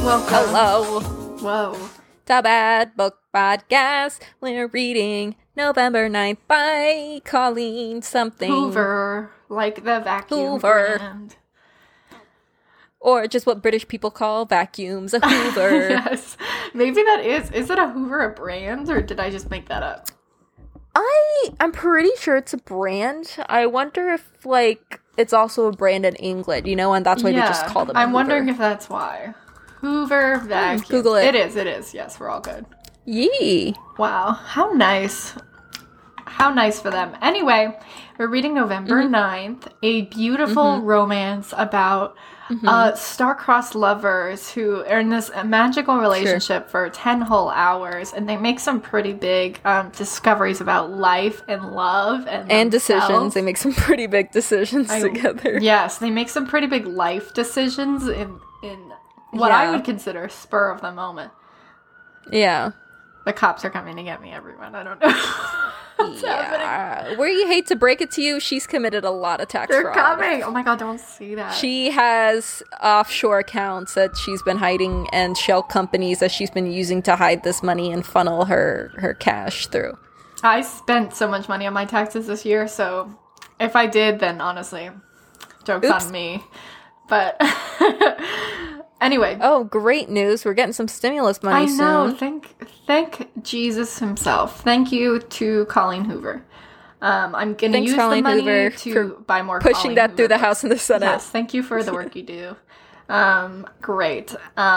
Welcome. Hello. Whoa. The Bad Book Podcast. We're reading November 9th by Colleen something. Hoover, like the vacuum Hoover. brand. Or just what British people call vacuums, a Hoover. Yes. Maybe that is. Is it a Hoover a brand, or did I just make that up? I'm pretty sure it's a brand. I wonder if, like, it's also a brand in England, you know, and that's why they just call them I'm Hoover. wondering if that's why. Hoover vacuum. Google it. It is. Yes, we're all good. Yee. Wow. How nice. How nice for them. Anyway, we're reading November 9th, a beautiful romance about star-crossed lovers who are in this magical relationship for 10 whole hours, and they make some pretty big discoveries about life and love and decisions. themselves. They make some pretty big decisions together. Yes, they make some pretty big life decisions in what I Yeah. would consider spur of the moment. Yeah. The cops are coming to get me, everyone. I don't know. What's happening? Yeah. Where you hate to break it to you, she's committed a lot of tax They're fraud. coming. Oh my god, don't see that. She has offshore accounts that she's been hiding and shell companies that she's been using to hide this money and funnel her cash through. I spent so much money on my taxes this year, so if I did, then honestly, joke's Oops. on me. But anyway. Oh, great news. We're getting some stimulus money I know. soon. Thank Jesus himself. Thank you to Colleen Hoover. I'm going to Thanks, use Colleen the money Hoover, to for buy more pushing Colleen that through Hoover the House and the Senate. Yes, thank you for the work you do. Great.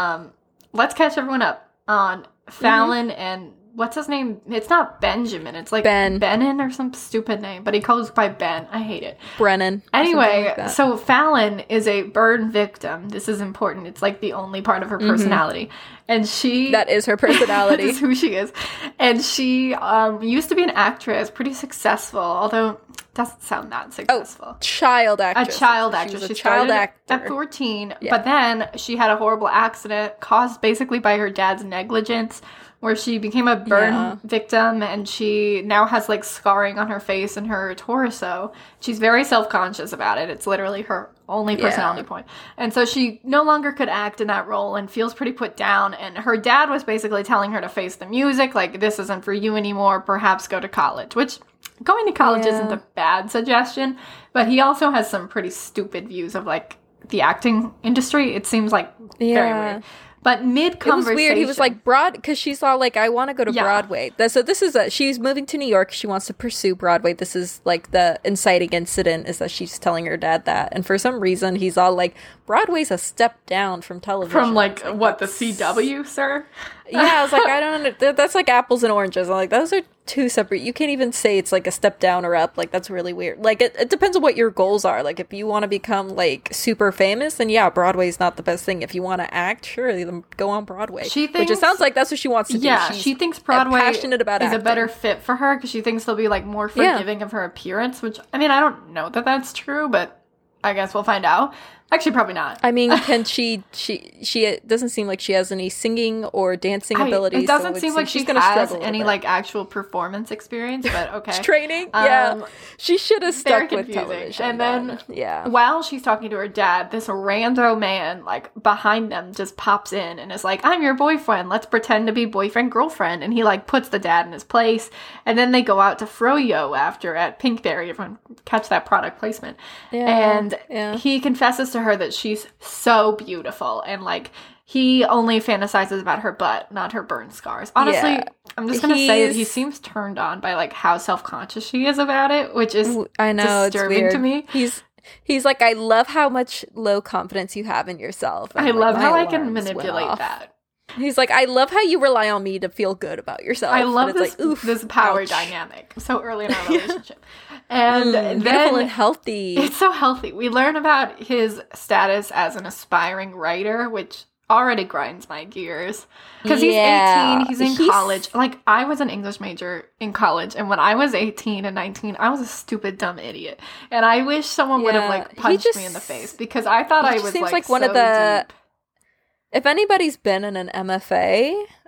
Let's catch everyone up on Fallon and what's his name? It's not Benjamin. It's like Ben. Benin or some stupid name, but he calls by Ben. I hate it. Brennan. or something Anyway, like that. so Fallon is a burn victim. This is important. It's like the only part of her personality. And she... That is her personality. That is who she is. And she used to be an actress, pretty successful, although doesn't sound that successful. Child actress. A child She actress. was a She child started actor. at 14, Yeah. but then she had a horrible accident caused basically by her dad's negligence, where she became a burn victim, and she now has like scarring on her face and her torso. She's very self-conscious about it. It's literally her only personality point. And so she no longer could act in that role and feels pretty put down. And her dad was basically telling her to face the music, like, this isn't for you anymore, perhaps go to college, which going to college isn't a bad suggestion, but he also has some pretty stupid views of like the acting industry. It seems like very weird. But mid-conversation... It was weird. He was like, because she's all like, I want to go to Broadway. So this is she's moving to New York. She wants to pursue Broadway. This is like the inciting incident is that she's telling her dad that. And for some reason, he's all like, Broadway's a step down from television. From like what, the CW, sir? Yeah, I was like, I don't know. That's like apples and oranges. I'm like, those are two separate. You can't even say it's like a step down or up. Like, that's really weird. Like, it depends on what your goals are. Like, if you want to become like super famous, then yeah, Broadway's not the best thing. If you want to act, sure, then go on Broadway. She which thinks- it sounds like that's what she wants to do. Yeah, She's she thinks Broadway passionate about is acting. a better fit for her because she thinks they'll be like more forgiving of her appearance, which, I mean, I don't know that that's true, but I guess we'll find out. Actually, probably not. I mean, can she it doesn't seem like she has any singing or dancing abilities. It doesn't so seem like she gonna has struggle a little any bit. like actual performance experience, but okay. Training. Yeah, she should have Very stuck with confusing. television. And then yeah, while she's talking to her dad, this rando man like behind them just pops in and is like, I'm your boyfriend, let's pretend to be boyfriend girlfriend. And he like puts the dad in his place, and then they go out to Froyo after at Pinkberry. Everyone catch that product placement. And he confesses to her that she's so beautiful, and like he only fantasizes about her butt, not her burn scars. Honestly, I'm just gonna say that he seems turned on by like how self-conscious she is about it, which is disturbing to me. He's like, I love how much low confidence you have in yourself. I love how I can manipulate that. He's like, I love how you rely on me to feel good about yourself. I love it's this, like, oof, this power ouch. dynamic so early in our relationship. And Beautiful then and healthy. it's so healthy. We learn about his status as an aspiring writer, which already grinds my gears. Because he's 18, he's in college. Like, I was an English major in college, and when I was 18 and 19, I was a stupid, dumb idiot. And I wish someone would have, like, punched me in the face, because I thought I was, seems like one so of the... deep. If anybody's been in an MFA,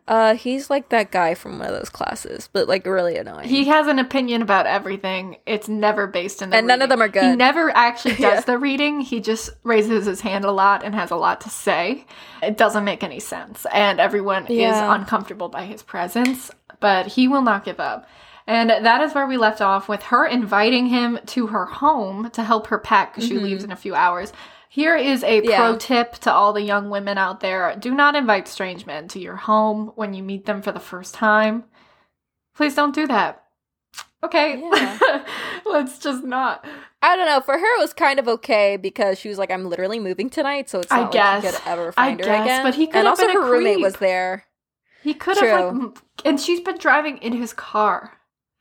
He's like that guy from one of those classes, but like really annoying. He has an opinion about everything. It's never based in the and reading. None of them are good. He never actually does the reading. He just raises his hand a lot and has a lot to say. It doesn't make any sense. And everyone is uncomfortable by his presence, but he will not give up. And that is where we left off, with her inviting him to her home to help her pack because she leaves in a few hours. Here is a pro tip to all the young women out there. Do not invite strange men to your home when you meet them for the first time. Please don't do that. Okay. Yeah. Let's just not. I don't know. For her, it was kind of okay because she was like, I'm literally moving tonight, so it's not like you could ever find her again. But he could have been a creep. And also her roommate was there. He could have, and she's been driving in his car.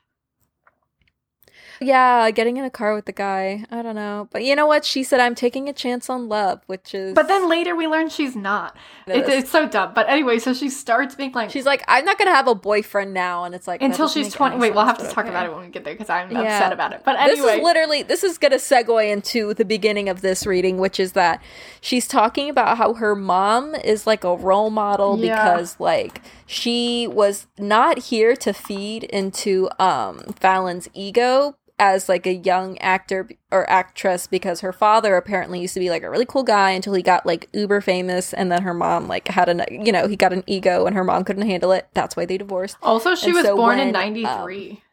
Yeah, getting in a car with the guy. I don't know. But you know what? She said, I'm taking a chance on love, which is... But then later we learn she's not. It's so dumb. But anyway, so she starts being like... She's like, I'm not going to have a boyfriend now. And it's like... Until she's 20. Wait, we'll have to talk about it when we get there because I'm upset about it. But anyway... This is going to segue into the beginning of this reading, which is that she's talking about how her mom is like a role model because like she was not here to feed into Fallon's ego as like a young actor or actress, because her father apparently used to be like a really cool guy until he got like uber famous, and then her mom like had he got an ego and her mom couldn't handle it. That's why they divorced. Also, she was born in 93.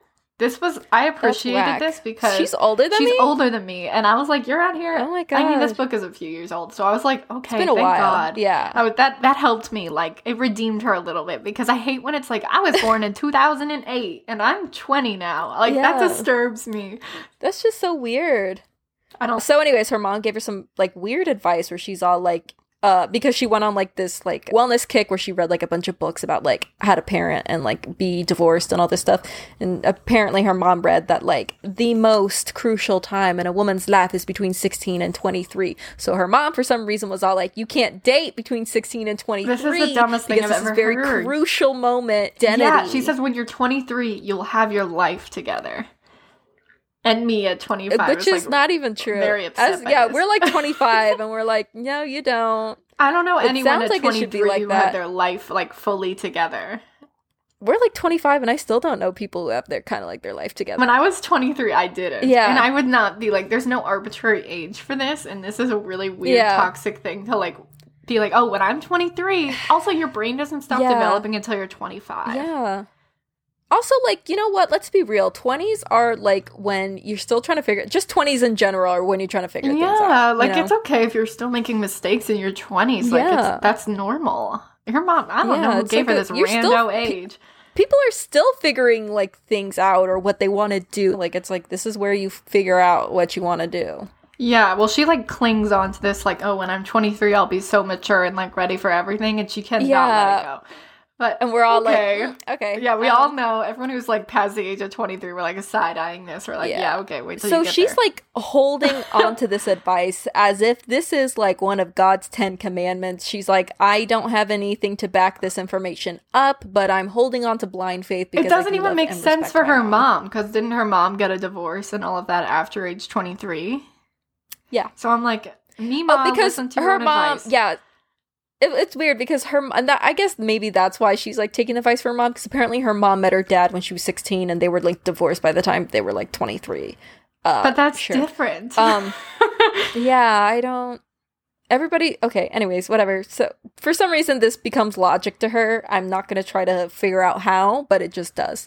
I appreciated this because she's older than me, and I was like, "You're out here." Oh my god! I mean, this book is a few years old, so I was like, "Okay, it's been a thank while. God." Yeah, that helped me. Like, it redeemed her a little bit because I hate when it's like, "I was born in 2008 and I'm 20 now." Like that disturbs me. That's just so weird. I don't. So, anyways, her mom gave her some like weird advice where she's all like, because she went on like this like wellness kick where she read like a bunch of books about like how to parent and like be divorced and all this stuff, and apparently her mom read that like the most crucial time in a woman's life is between 16 and 23. So her mom for some reason was all like, you can't date between 16 and 23. This is the dumbest thing I've ever heard. Very crucial moment. Identity. Yeah, she says when you're 23 you'll have your life together. And me at 25. Which is like, not even true. Very upset by this. We're like 25 and we're like, no, you don't. I don't know anyone at like 23 like who that. had their life like fully together. We're like 25 and I still don't know people who have their kind of like their life together. When I was 23, I didn't. Yeah. And I would not be like, there's no arbitrary age for this. And this is a really weird, toxic thing to like be like, oh, when I'm 23. Also, your brain doesn't stop developing until you're 25. Yeah. Also, like, you know what? Let's be real. 20s are, like, when you're still trying to figure... Just 20s in general are when you're trying to figure things out. Yeah, like, it's okay if you're still making mistakes in your 20s. Like, that's normal. Your mom, I don't know who gave her this rando age. People are still figuring, like, things out or what they want to do. Like, it's like, this is where you figure out what you want to do. Yeah, well, she, like, clings on to this, like, oh, when I'm 23, I'll be so mature and, like, ready for everything. And she cannot let it go. And we're all like, okay. Yeah, we all know. Everyone who's like past the age of 23, we're like side-eyeing this. We're like, okay, wait till you get there. So she's like holding on to this advice as if this is like one of God's 10 commandments. She's like, I don't have anything to back this information up, but I'm holding on to blind faith because it doesn't even make sense for her mom, because didn't her mom get a divorce and all of that after age 23? Yeah. So I'm like, mom, because listen to her mom, advice. Yeah. It's weird because I guess maybe that's why she's like taking advice from her mom, because apparently her mom met her dad when she was 16 and they were like divorced by the time they were like 23. But that's different. Yeah, I don't. Everybody. Okay. Anyways, whatever. So for some reason this becomes logic to her. I'm not going to try to figure out how, but it just does.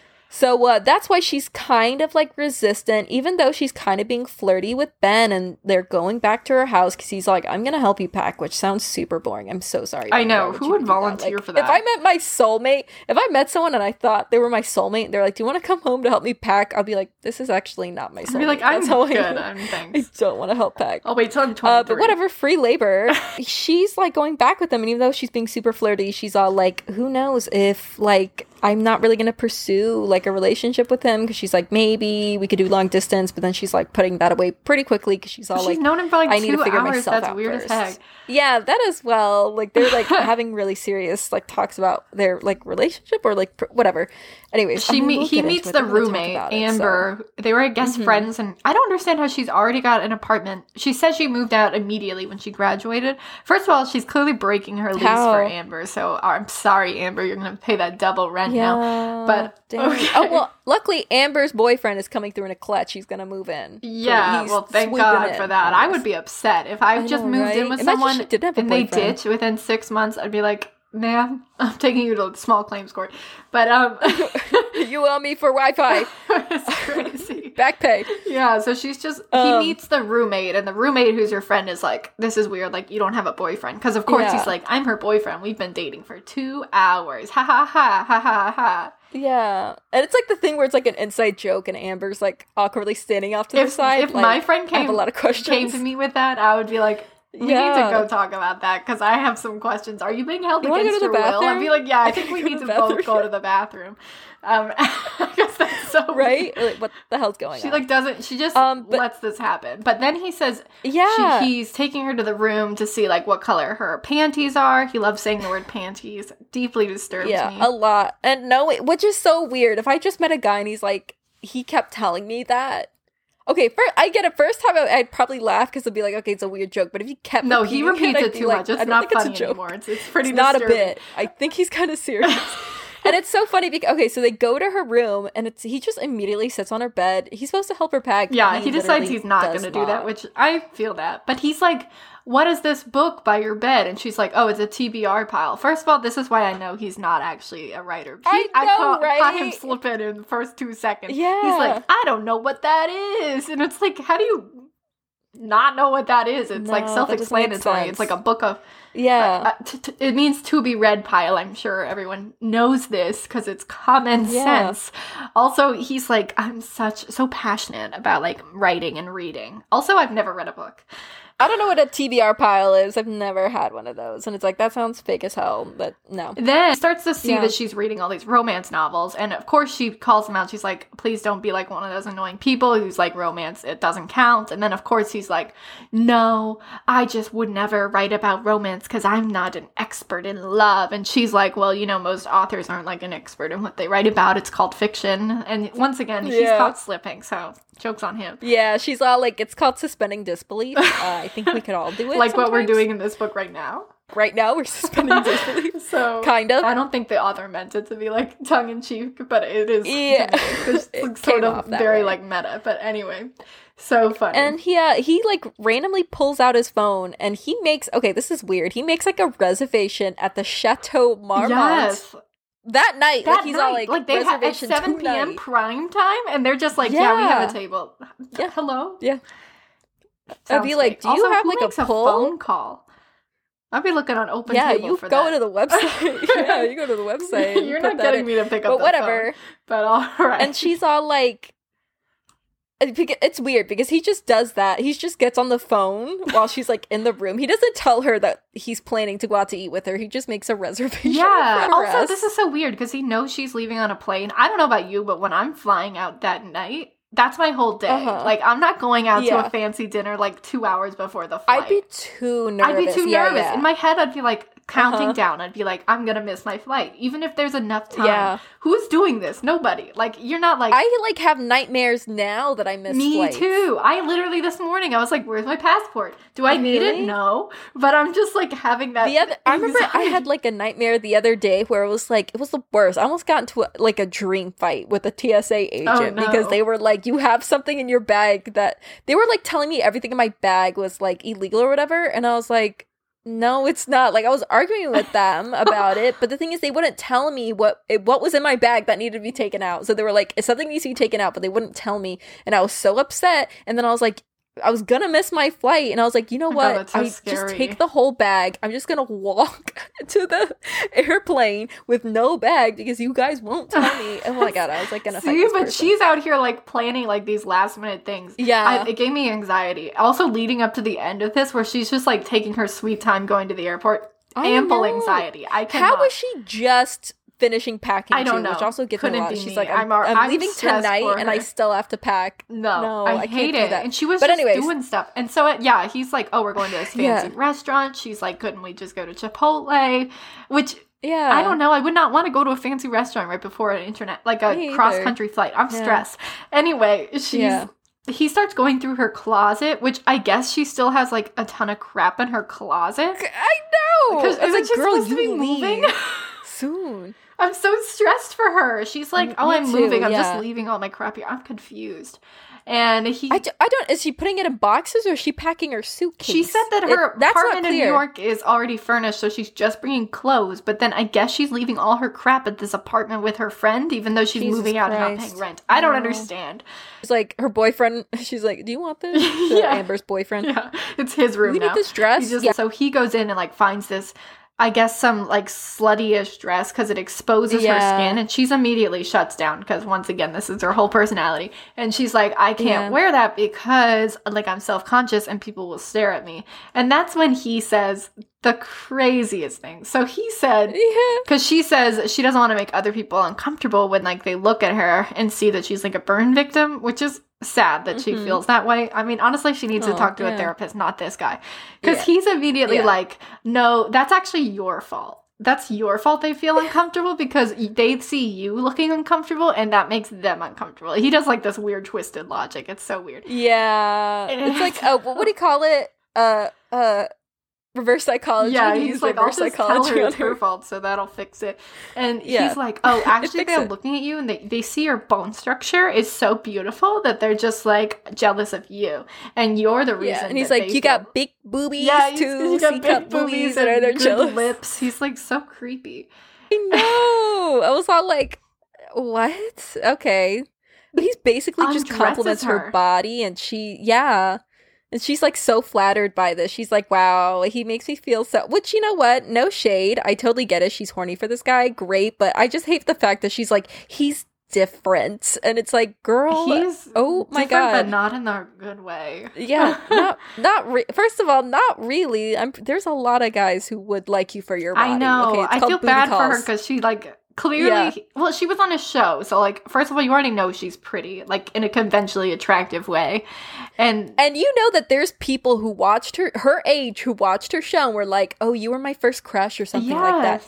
So that's why she's kind of like resistant, even though she's kind of being flirty with Ben, and they're going back to her house because he's like, I'm going to help you pack, which sounds super boring. I'm so sorry. I know. Who would volunteer for that? If I met my soulmate, if I met someone and I thought they were my soulmate, and they're like, do you want to come home to help me pack? I'll be like, this is actually not my soulmate. I'll be like, I'm good. Thanks. I don't want to help pack. I'll wait till I'm 23. But whatever, free labor. She's like going back with them, and even though she's being super flirty, she's all like, who knows if like I'm not really gonna pursue like a relationship with him, because she's like, maybe we could do long distance, but then she's like putting that away pretty quickly because she's all like, known him for like I need 2 to figure hours. myself That's out weird first. as heck. Yeah, that as well. Like they're like having really serious like talks about their like relationship or like whatever. Anyways, he meets the roommate Amber. They were, I guess, friends, and I don't understand how she's already got an apartment. She said she moved out immediately when she graduated. First of all, she's clearly breaking her lease for Amber. So I'm sorry, Amber, you're gonna pay that double rent now. But okay. Oh well, luckily Amber's boyfriend is coming through in a clutch. He's gonna move in. Yeah, well, thank God for that. I would be upset if I just moved in with someone and they ditch within 6 months. I'd be like, ma'am, I'm taking you to small claims court. But you owe me for Wi-Fi. It's crazy. Back pay. Yeah, so she's just he meets the roommate, and the roommate who's her friend is like, this is weird, like, you don't have a boyfriend, because of course he's like, I'm her boyfriend, we've been dating for 2 hours, ha ha ha ha ha ha. Yeah, and it's like the thing where it's like an inside joke, and Amber's like awkwardly standing off to the side. If like, my friend came to me with that, I would be like, we need to go talk about that, because I have some questions. Are you being held against your will? I'd be like, yeah, I think we need to both go to the bathroom. I guess that's so right. Like, what the hell's going on? She like doesn't. She just lets this happen. But then he says, he's taking her to the room to see like what color her panties are. He loves saying the word panties. Deeply disturbs me. Yeah, a lot. And no, which is so weird. If I just met a guy and he's like, he kept telling me that. Okay, I get it. First time I'd probably laugh because it'd be like, okay, it's a weird joke. But if he kept he repeats it too much. It's not funny anymore. It's pretty disturbing. Not a bit. I think he's kind of serious. And it's so funny because, okay, so they go to her room and he just immediately sits on her bed. He's supposed to help her pack. Yeah, he decides he's not going to do that, which I feel that. But he's like, what is this book by your bed? And she's like, oh, it's a TBR pile. First of all, this is why I know he's not actually a writer. I caught him slipping in the first 2 seconds. Yeah. He's like, I don't know what that is. And it's like, how do you not know what that is? It's like self-explanatory. It's like a book of... Yeah. It means to be read pile. I'm sure everyone knows this because it's common sense. Also, he's like, I'm so passionate about like writing and reading. Also, I've never read a book. I don't know what a TBR pile is. I've never had one of those. And it's like, that sounds fake as hell, but no. Then starts to see that she's reading all these romance novels. And of course she calls him out. She's like, please don't be like one of those annoying people who's like, romance, it doesn't count. And then of course he's like, no, I just would never write about romance because I'm not an expert in love. And she's like, well, you know, most authors aren't like an expert in what they write about. It's called fiction. And once again, he's caught slipping. So joke's on him. Yeah, she's all like, it's called suspending disbelief. I think we could all do it. Like what we're doing in this book right now. Right now, we're suspending disbelief. So kind of. I don't think the author meant it to be like tongue in cheek, but it is. Yeah, it's sort of very like meta. But anyway, so funny. And he like randomly pulls out his phone and he makes this is weird. He makes like a reservation at the Chateau Marmont. Yes. That night, he's all like they have at 7 p.m. prime time, and they're just like, yeah, we have a table. Yeah, hello. Yeah, I'd be like, do you have like a phone call? I'd be looking on Open Table for that. Yeah, you go to the website. Yeah, you go to the website. You're not getting me to pick up the phone. But all right. And she's all like, it's weird because he just does that. He just gets on the phone while she's like in the room. He doesn't tell her that he's planning to go out to eat with her. He just makes a reservation. Yeah. Also, this is so weird because he knows she's leaving on a plane. I don't know about you, but when I'm flying out that night, that's my whole day. Like, I'm not going out to a fancy dinner like 2 hours before the flight. I'd be too nervous. Yeah. In my head, I'd be like counting down. I'd be like, I'm gonna miss my flight. Even if there's enough time. Yeah. Who's doing this? Nobody. Like, you're not like... I like have nightmares now that I miss flights. Me too. I literally this morning, I was like, where's my passport? Do I need it? No. But I'm just like having that... I remember I had like a nightmare the other day where it was the worst. I almost got into a dream fight with a TSA agent because they were like, you have something in your bag that... They were like telling me everything in my bag was like illegal or whatever. And I was like... No, it's not. Like, I was arguing with them about it, but the thing is, they wouldn't tell me what was in my bag that needed to be taken out. So they were like, something needs to be taken out, but they wouldn't tell me. And I was so upset. And then I was like, I was gonna miss my flight, and I was like, you know what? Just take the whole bag. I'm just gonna walk to the airplane with no bag because you guys won't tell me. Oh my god, I was like gonna fight this person. She's out here like planning like these last minute things. Yeah, it gave me anxiety. Also, leading up to the end of this, where she's just like taking her sweet time going to the airport. Ample anxiety. I cannot. How was she just finishing packing I don't too, know. which also gives me a lot. She's like, I'm leaving stressed tonight and I still have to pack. No, I hate it. And she was doing stuff. And so, he's like, oh, we're going to this fancy restaurant. She's like, couldn't we just go to Chipotle? Which, I don't know. I would not want to go to a fancy restaurant right before an cross-country flight. I'm stressed. Anyway, he starts going through her closet, which I guess she still has, like, a ton of crap in her closet. I know! Because it's like, girl, you moving soon. I'm so stressed for her. She's like, I'm moving. I'm just leaving all my crap here. I'm confused. And I don't, is she putting it in boxes or is she packing her suitcase? She said that her apartment in New York is already furnished, so she's just bringing clothes. But then I guess she's leaving all her crap at this apartment with her friend, even though she's moving out and not paying rent. I don't understand. It's like her boyfriend, she's like, do you want this? Amber's boyfriend. Yeah, it's his room now. You need this dress? So he goes in and, like, finds this, I guess, some, like, slutty-ish dress because it exposes her skin, and she's immediately shuts down because, once again, this is her whole personality. And she's like, I can't wear that because, like, I'm self-conscious and people will stare at me. And that's when he says the craziest thing. So he said, because she says she doesn't want to make other people uncomfortable when, like, they look at her and see that she's, like, a burn victim, which is sad that she feels that way. I mean, honestly, she needs to talk to a therapist, not this guy. Because he's immediately like, no, that's actually your fault. That's your fault they feel uncomfortable because they see you looking uncomfortable and that makes them uncomfortable. He does, like, this weird twisted logic. It's so weird. Yeah. It's like, what do you call it? Reverse psychology. Yeah, he's like, I'll just tell her it's her fault, so that'll fix it. And he's like, oh, actually, they're looking at you, and they see your bone structure is so beautiful that they're just, like, jealous of you. And you're the reason. And he's like, you got big boobies, too. You got big boobies and they're good lips. He's, like, so creepy. I know. I was all like, what? Okay. But he's basically just compliments her body, and and she's, like, so flattered by this. She's like, wow, he makes me feel so... Which, you know what? No shade. I totally get it. She's horny for this guy. Great. But I just hate the fact that she's like, he's different. And it's like, girl, oh my God. But not in the good way. Yeah. First of all, not really. There's a lot of guys who would like you for your body. I know. Okay, I feel bad for her because she, like... Clearly, well, she was on a show, so, like, first of all, you already know she's pretty, like, in a conventionally attractive way, and you know that there's people who watched her age, who watched her show and were like, oh, you were my first crush or something like that.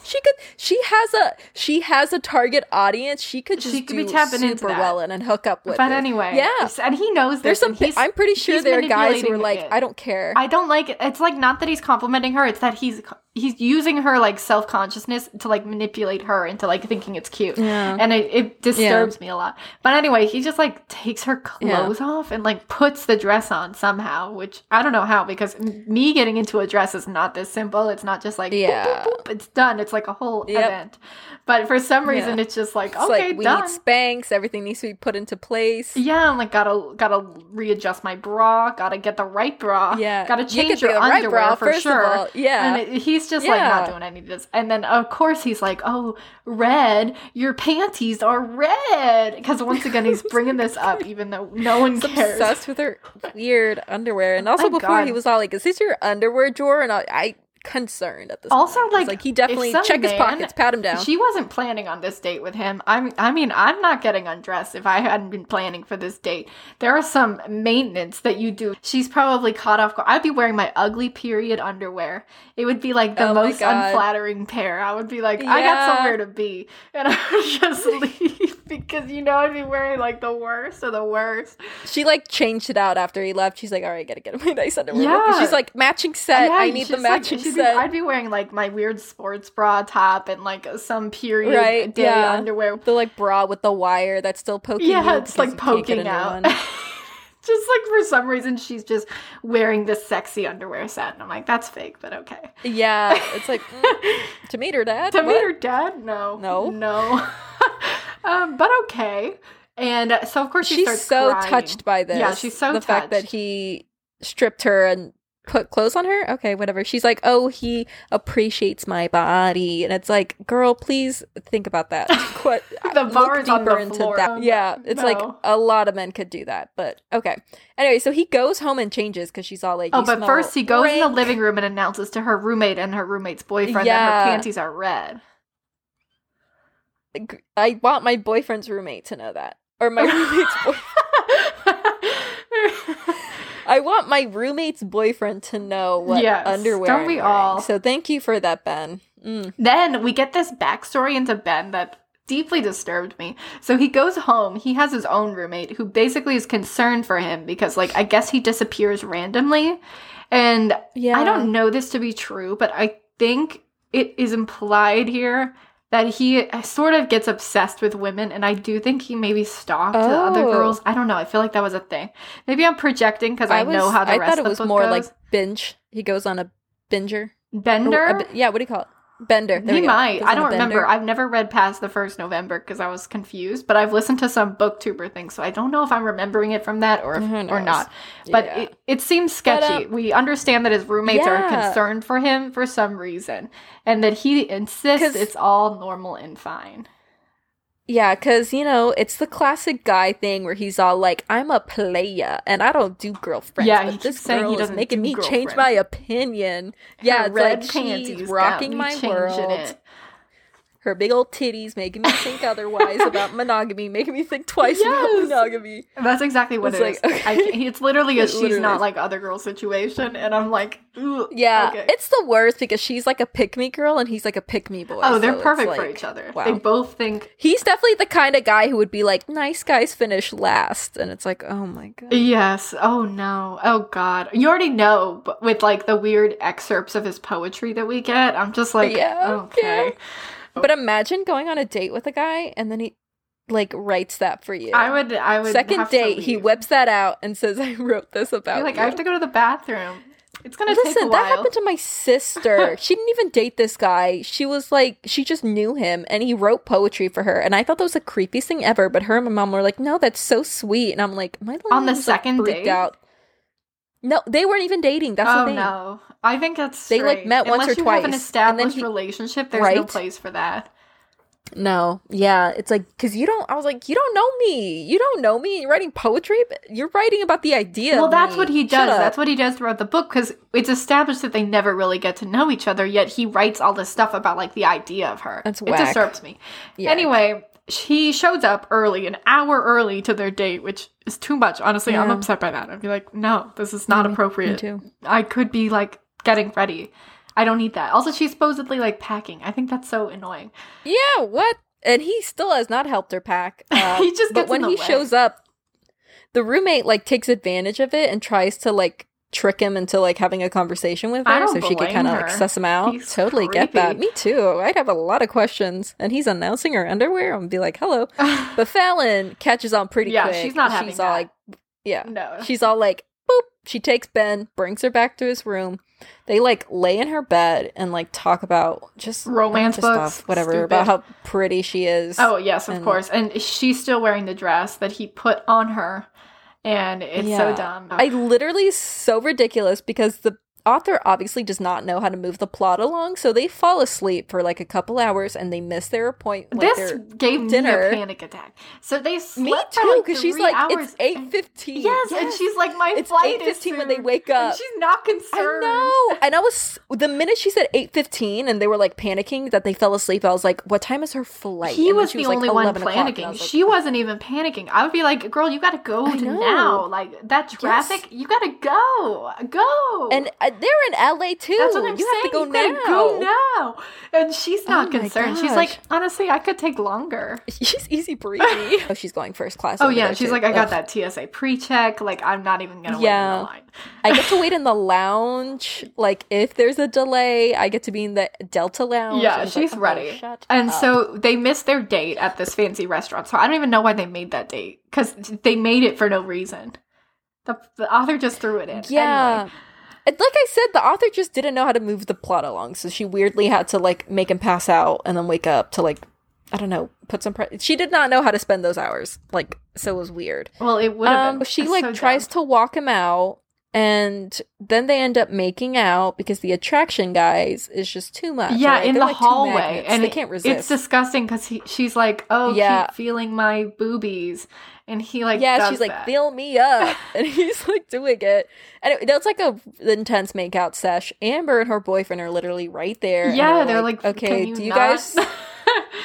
She has a target audience. She could be tapping super well in and hook up with. But anyway, and he knows this. I'm pretty sure there are guys who are like, I don't care. I don't like it. It's like not that he's complimenting her; it's that he's using her, like, self-consciousness to, like, manipulate her into, like, thinking it's cute. Yeah. And it disturbs me a lot. But anyway, he just, like, takes her clothes off and, like, puts the dress on somehow, which I don't know how, because me getting into a dress is not this simple. It's not just like, boop, boop, boop, it's done. It's like a whole event. But for some reason, it's just like, it's okay, like, we need Spanx. Everything needs to be put into place. Yeah, I'm like, gotta readjust my bra. Gotta get the right bra. Yeah. Gotta change your underwear right bra, for sure. Yeah. And he's just, like, not doing any of this. And then, of course, he's like, oh, red, your panties are red. Because once again, he's bringing this up, even though no one cares. Obsessed with her weird underwear. And also before, he was all like, is this your underwear drawer? And I concerned at this also point. Like he definitely check his pockets, pat him down. She wasn't planning on this date with him. I mean I'm not getting undressed if I hadn't been planning for this date. There are some maintenance that you do. She's probably caught off guard. I'd be wearing my ugly period underwear. It would be like the most unflattering pair. I would be like, I got somewhere to be, and I would just leave because I'd be wearing like the worst of the worst. She like changed it out after he left. She's like, all right, gotta get my nice underwear. Yeah. She's like, matching set. I need the matching set. I'd be wearing like my weird sports bra top and like some period day underwear. The like bra with the wire that's still poking. Yeah, it's like poking out. Just like for some reason she's just wearing this sexy underwear set, and I'm like, that's fake, but okay. Yeah, it's like to meet her dad. No. But okay. And so of course she's so crying. Touched by this. Yeah, she's so the fact that he stripped her and put clothes on her. Okay, whatever. She's like, oh, he appreciates my body, and it's like, girl, please think about that. The bar is on the floor. That. Yeah, it's like a lot of men could do that, but okay. Anyway, so he goes home and changes because she's all like, but first he goes in the living room and announces to her roommate and her roommate's boyfriend that her panties are red. I want my boyfriend's roommate to know that. Or my roommate's boyfriend. I want my roommate's boyfriend to know what underwear don't we I'm wearing. all? So thank you for that, Ben. Then we get this backstory into Ben that deeply disturbed me. So he goes home. He has his own roommate who basically is concerned for him because, like, I guess he disappears randomly. And I don't know this to be true, but I think it is implied here that he sort of gets obsessed with women, and I do think he maybe stalked the other girls. I don't know. I feel like that was a thing. Maybe I'm projecting because I know how the rest of the book goes. I thought it was more like binge. He goes on a binger. Bender? What do you call it? Bender. He might. I don't remember. I've never read past the first November because I was confused, but I've listened to some booktuber things, so I don't know if I'm remembering it from that or not. But it seems sketchy. We understand that his roommates are concerned for him for some reason, and that he insists it's all normal and fine. Yeah, because, it's the classic guy thing where he's all like, I'm a playa, and I don't do girlfriends. Yeah, but this girl is making me change my opinion. Yeah, it's like she's rocking my world. Her big old titties making me think otherwise about monogamy, making me think twice about monogamy. That's exactly what it is. Okay. It's literally a she's not like other girl situation, and I'm like, ugh. Yeah, it's the worst because she's like a pick-me girl and he's like a pick-me boy. Oh, they're perfect for each other. Wow. They both think... He's definitely the kind of guy who would be like, nice guys finish last, and it's like, oh my god. Yes. Oh no. Oh god. You already know, but with like the weird excerpts of his poetry that we get, I'm just like, okay. Yeah. But imagine going on a date with a guy and then he like writes that for you. I would Second date, he whips that out and says, I wrote this about you. Like, you. I have to go to the bathroom. It's gonna take a while. That happened to my sister. She didn't even date this guy. She was like, she just knew him and he wrote poetry for her. And I thought that was the creepiest thing ever. But her and my mom were like, no, that's so sweet. And I'm like, my on the second date? Out. No, they weren't even dating. That's the thing. Oh, no. I think that's They, like, met once or twice. Unless you have an established relationship, there's no place for that. No. Yeah. It's like, because I was like, you don't know me. You don't know me. You're writing poetry, but you're writing about the idea Well, of that's me. what he does. That's what he does throughout the book, because it's established that they never really get to know each other, yet he writes all this stuff about, like, the idea of her. That's whack. It disturbs me. Yeah. Anyway... He shows up early, an hour early to their date, which is too much. Honestly, I'm upset by that. I'd be like, no, this is not appropriate. Me too. I could be, like, getting ready. I don't need that. Also, she's supposedly, like, packing. I think that's so annoying. Yeah, what? And he still has not helped her pack. He just gets But when he shows up, the roommate, like, takes advantage of it and tries to, like, trick him into like having a conversation with her so she could kind of like suss him out. Totally creepy. Get that. Me too. I'd have a lot of questions. And he's announcing her underwear. I'm gonna be like, hello. But Fallon catches on pretty quick. Yeah, she's not having she's all that. Like, no. She's all like, boop. She takes Ben, brings her back to his room. They like lay in her bed and like talk about just romance books, stuff, whatever, about how pretty she is. Oh yes, of course. And she's still wearing the dress that he put on her. And it's so dumb. I literally so ridiculous because the author obviously does not know how to move the plot along, so they fall asleep for like a couple hours and they miss their appointment. Like, this gave dinner. me a panic attack. So they slept me too, because she's like, hours. It's 8:15. Yes, and she's like, my flight is soon. When they wake up. And she's not concerned. I know. And I was, the minute she said 8:15 and they were like panicking that they fell asleep, I was like, what time is her flight? He was the only one panicking. She wasn't even panicking. I would be like, girl, you gotta go now. Like, that traffic, you gotta go. Go. And they're in LA too. That's what I'm you saying. Have to go you now. Gotta go now. And she's not concerned. Gosh. She's like, honestly, I could take longer. She's easy breezy. Oh, she's going first class. Oh yeah, she's like, I got that TSA pre-check. Like, I'm not even gonna wait in the line. I get to wait in the lounge. Like, if there's a delay, I get to be in the Delta lounge. Yeah, she's like, ready. And so they missed their date at this fancy restaurant. So I don't even know why they made that date, because they made it for no reason. The author just threw it in. Yeah. Anyway. Like I said, the author just didn't know how to move the plot along, so she weirdly had to, like, make him pass out and then wake up to, like, I don't know, put some... She did not know how to spend those hours. Like, so it was weird. Well, it would have been. She, like, tries to walk him out, and then they end up making out because the attraction guys is just too much. Yeah, right? in They're the like hallway. And they can't resist. It's disgusting because she's like, oh, keep feeling my boobies. And he, like, yeah, does she's like, that. Fill me up. And he's, like, doing it. And it's like a intense makeout sesh. Amber and her boyfriend are literally right there. Yeah, they're like, okay, do you not? guys...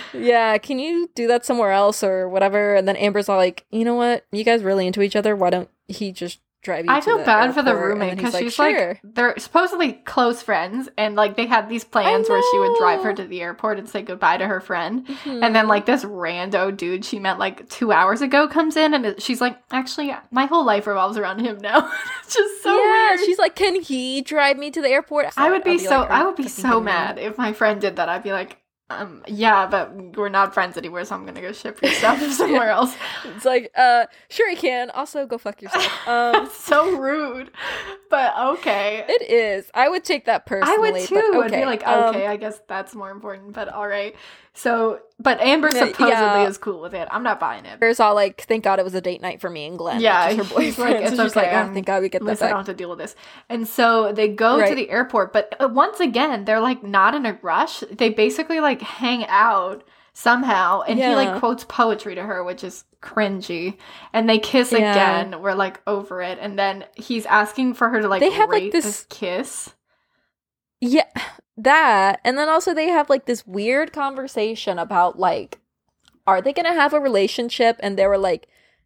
Yeah, can you do that somewhere else or whatever? And then Amber's all like, you know what? You guys really into each other? Why don't he just drive you I to feel the bad for the airport?" roommate And then because he's she's "Sure." like, they're supposedly close friends, and like they had these plans where she would drive her to the airport and say goodbye to her friend. And then like this rando dude she met like 2 hours ago comes in, and she's like, actually, my whole life revolves around him now. It's just so weird. She's like, can he drive me to the airport? I would be like, I would be so mad if my friend did that. I'd be like, yeah, but we're not friends anymore, so I'm gonna go ship your stuff somewhere else. It's like, sure you can. Also, go fuck yourself. It's so rude, but okay. It is. I would take that personally. I would too. But I'd be like, okay, I guess that's more important, but all right. So, but Amber supposedly is cool with it. I'm not buying it. Amber's all like, thank God it was a date night for me and Glenn. Yeah, which is her boyfriend. like, it's so she's okay. like, oh, thank God we get that Listen, I back. don't have to deal with this. And so they go to the airport, but once again, they're like not in a rush. They basically like hang out somehow, and he like quotes poetry to her, which is cringy. And they kiss again. We're like over it. And then he's asking for her to like rate this kiss. Yeah, that. And then also they have like this weird conversation about like, are they gonna have a relationship? And they were like,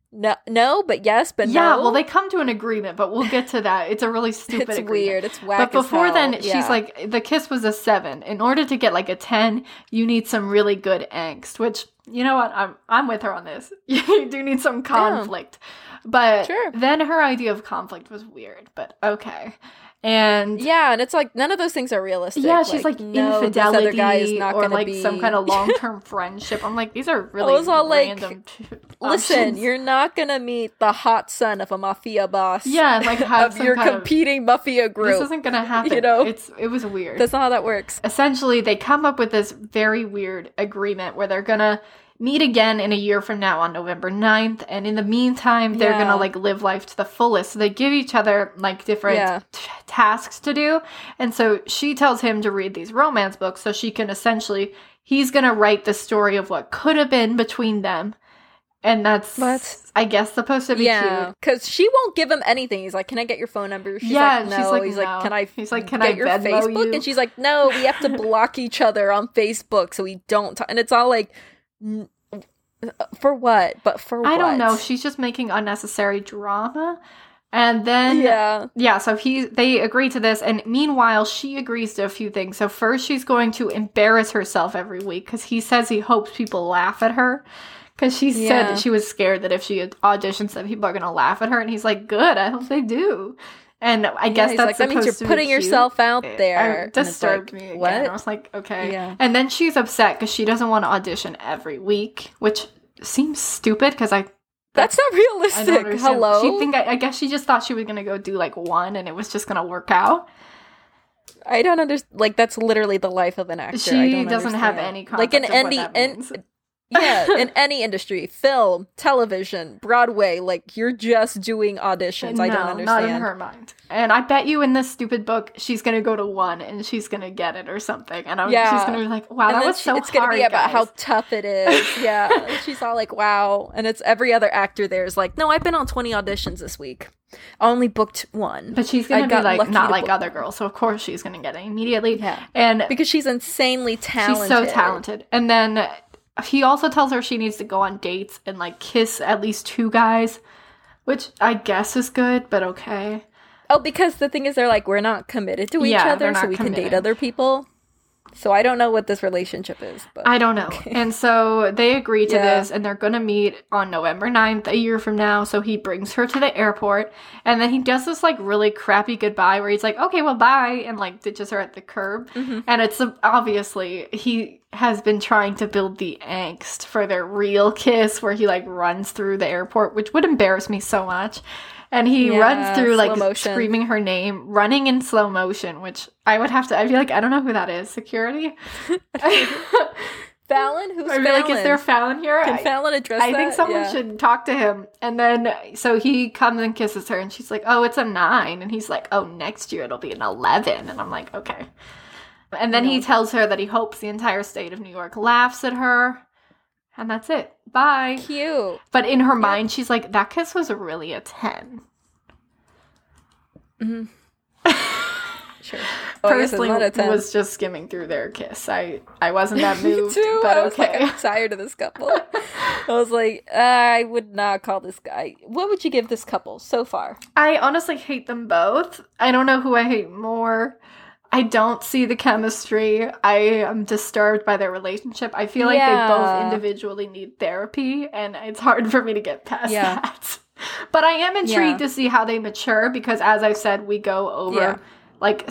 no, but yes, but no. Yeah, well, they come to an agreement, but we'll get to that. It's a really stupid agreement. Weird. It's whack. But before as hell. then, she's like, the kiss was a 7. In order to get like a 10, you need some really good angst, which, you know what? I'm with her on this. You do need some conflict. But then her idea of conflict was weird, but okay. And and it's like none of those things are realistic. Yeah, she's like no, infidelity this other guy is not or gonna like be... some kind of long-term friendship. I'm like, these are really random listen, options. You're not gonna meet the hot son of a mafia boss. Yeah, and like have of your competing mafia group. This isn't gonna happen. You know, it was weird. That's not how that works. Essentially, they come up with this very weird agreement where they're gonna meet again in a year from now on November 9th, and in the meantime they're gonna like live life to the fullest. So they give each other like different tasks to do, and so she tells him to read these romance books so she can essentially, he's gonna write the story of what could have been between them, and that's I guess supposed to be cute. Because she won't give him anything. He's like, can I get your phone number? She's like, no. He's like, can I get your Facebook? You? And she's like, no, we have to block each other on Facebook so we don't talk. And it's all like, for what? But for what? I don't know. She's just making unnecessary drama. And then so they agree to this, and meanwhile she agrees to a few things. So first she's going to embarrass herself every week because he says he hopes people laugh at her. Because she said that she was scared that if she auditions that people are going to laugh at her, and he's like, good, I hope they do. And I guess that's that means you're putting yourself out there. It disturbed me again. What? I was like, okay. Yeah. And then she's upset because she doesn't want to audition every week, which seems stupid because that's not realistic. Hello? I guess she just thought she was going to go do like one and it was just going to work out. I don't understand. Like, that's literally the life of an actor. She doesn't have any concept of what that means. In any industry, film, television, Broadway, like, you're just doing auditions. I don't understand. Not in her mind. And I bet you in this stupid book, she's going to go to one and she's going to get it or something. And she's going to be like, wow, that was so hard, it's going to be about how tough it is. Yeah. She's all like, wow. And it's every other actor there is like, no, I've been on 20 auditions this week. I only booked one. But she's going to be like, not like other girls. So of course she's going to get it immediately. Yeah. And because she's insanely talented. She's so talented. And then he also tells her she needs to go on dates and, like, kiss at least 2 guys, which I guess is good, but okay. Oh, because the thing is, they're like, we're not committed to each other, so we can date other people. So I don't know what this relationship is. But I don't know. Okay. And so they agree to this, and they're going to meet on November 9th, a year from now. So he brings her to the airport, and then he does this, like, really crappy goodbye where he's like, okay, well, bye, and, like, ditches her at the curb. Mm-hmm. And it's obviously, he has been trying to build the angst for their real kiss where he, like, runs through the airport, which would embarrass me so much. And he runs through, like, screaming her name, running in slow motion, which I would have to, I'd be like, I don't know who that is. Security? Fallon? Who's I'd be Fallon? like, is there Fallon here? Can Fallon address that? I think someone should talk to him. And then, so he comes and kisses her, and she's like, oh, it's a 9. And he's like, oh, next year it'll be an 11. And I'm like, okay. And then he tells her that he hopes the entire state of New York laughs at her. And that's it. Bye. Cute. But in her mind, she's like, that kiss was really a 10. Mm-hmm. Sure. personally was just skimming through their kiss. I wasn't that moved. Me too. But I was okay. like, I'm tired of this couple. I was like, I would not call this guy. What would you give this couple so far? I honestly hate them both. I don't know who I hate more. I don't see the chemistry. I am disturbed by their relationship. I feel like they both individually need therapy, and it's hard for me to get past that. But I am intrigued to see how they mature, because as I said, we go over like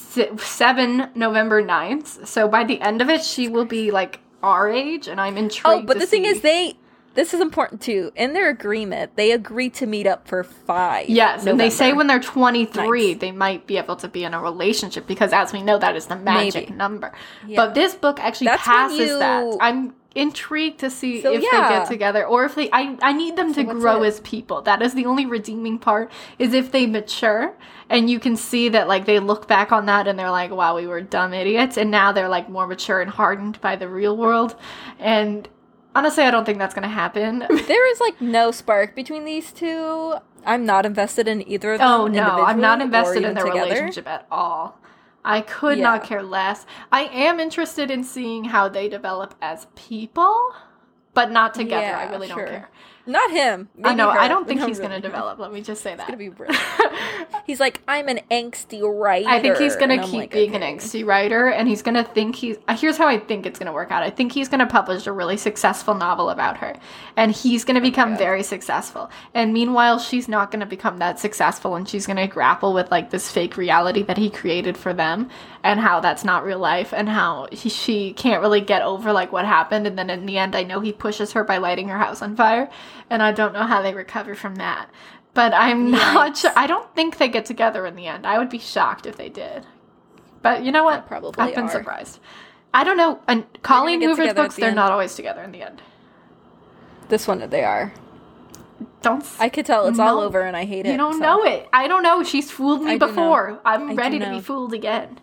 7 November 9th. So by the end of it, she will be like our age, and I'm intrigued. Oh, but the thing is, this is important too. In their agreement, they agree to meet up for 5. Yes, November. and they say when they're 23, they might be able to be in a relationship, because as we know, that is the magic number. Yeah. But this book actually passes that. I'm intrigued to see if they get together, or if I need them to grow as people. That is the only redeeming part, is if they mature, and you can see that like they look back on that and they're like, wow, we were dumb idiots, and now they're like more mature and hardened by the real world. And honestly, I don't think that's going to happen. There is, like, no spark between these two. I'm not invested in either of them. Oh, no, I'm not invested in their relationship at all. I could not care less. I am interested in seeing how they develop as people, but not together. I really don't care. Not him. I know. I don't think he's going to develop. Let me just say that. It's going to be brilliant. He's like, I'm an angsty writer. I think he's going to keep being an angsty writer, and he's going to think here's how I think it's going to work out. I think he's going to publish a really successful novel about her, and he's going to become very successful. And meanwhile, she's not going to become that successful, and she's going to grapple with like this fake reality that he created for them, and how that's not real life, and how she can't really get over like what happened. And then in the end, I know he pushes her by lighting her house on fire, and I don't know how they recover from that. But I'm not sure. I don't think they get together in the end. I would be shocked if they did. But you know what? I've been surprised. I don't know. And Colleen Hoover's books, they're not always together in the end. This one, they are. I could tell it's all over, and I hate it. You don't know it. I don't know. She's fooled me before. I'm ready to be fooled again.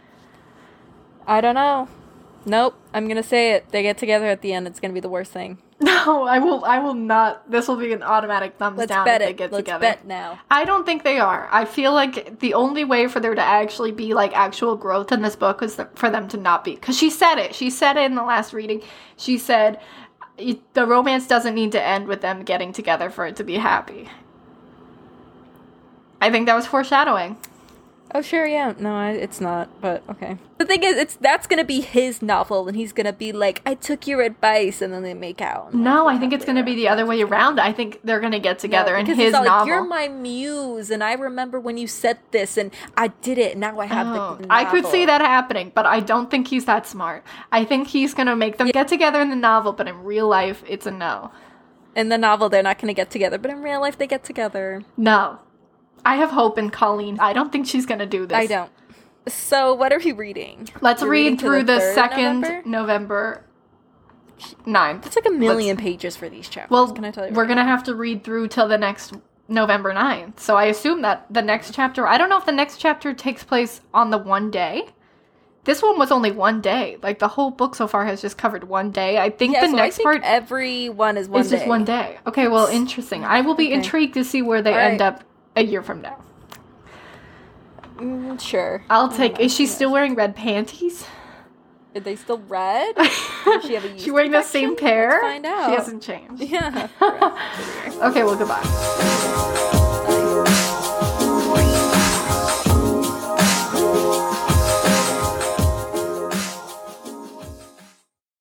I don't know. Nope. I'm going to say it. They get together at the end. It's going to be the worst thing. No, I will not. This will be an automatic thumbs down if they get together. Let's bet now. I don't think they are. I feel like the only way for there to actually be like actual growth in this book is for them to not be. Because she said it. She said it in the last reading. She said the romance doesn't need to end with them getting together for it to be happy. I think that was foreshadowing. Oh, sure, yeah. No, it's not, but okay. The thing is, that's going to be his novel, and he's going to be like, I took your advice, and then they make out. No, I think it's going to be the other way around. I think they're going to get together in his novel. Like, you're my muse, and I remember when you said this, and I did it, and now I have the novel. I could see that happening, but I don't think he's that smart. I think he's going to make them get together in the novel, but in real life, it's a no. In the novel, they're not going to get together, but in real life, they get together. No. I have hope in Colleen. I don't think she's going to do this. I don't. So, what are we reading? Let's read through the 2nd November 9th. It's like a million pages for these chapters. Well, can I tell you we're going to have to read through till the next November 9th. So, I assume that the next chapter... I don't know if the next chapter takes place on the one day. This one was only one day. Like, the whole book so far has just covered one day. I think the next part... every one is one day. It's just one day. Okay, well, interesting. I will be intrigued to see where they end up a year from now. Sure. I'll take... Is she still wearing red panties? Are they still red? Does she have a She's wearing the same pair? Let's find out. She hasn't changed. Yeah. Okay, well, goodbye.